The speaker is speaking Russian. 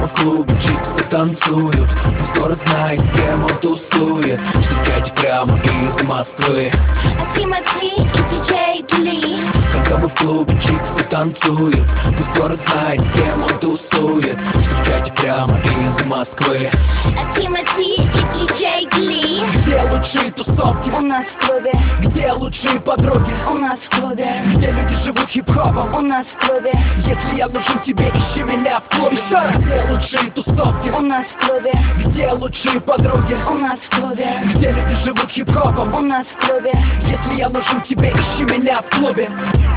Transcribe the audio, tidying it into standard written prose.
мы в клубе, чиксы танцуют. Пусть город знает, с кем он тусует. Встречайте прямо из Москвы Тимати и диджей Гли. Когда мы в клубе, чиксы танцуют. Пусть город знает, с кем он тусует. Встречайте прямо из Москвы Тимати и диджей Гли. Где лучшие тусовки? У нас в клубе. Где лучшие подруги? У нас в клубе. Где люди живут хип-хопом? У нас в клубе. Если я нужен тебе, ищи меня в клубе. Еще раз. Где лучшие тусовки? У нас в клубе. Где лучшие подруги? У нас в клубе. Где люди живут хип-хопом? У нас в клубе. Если я нужен тебе, ищи меня в клубе.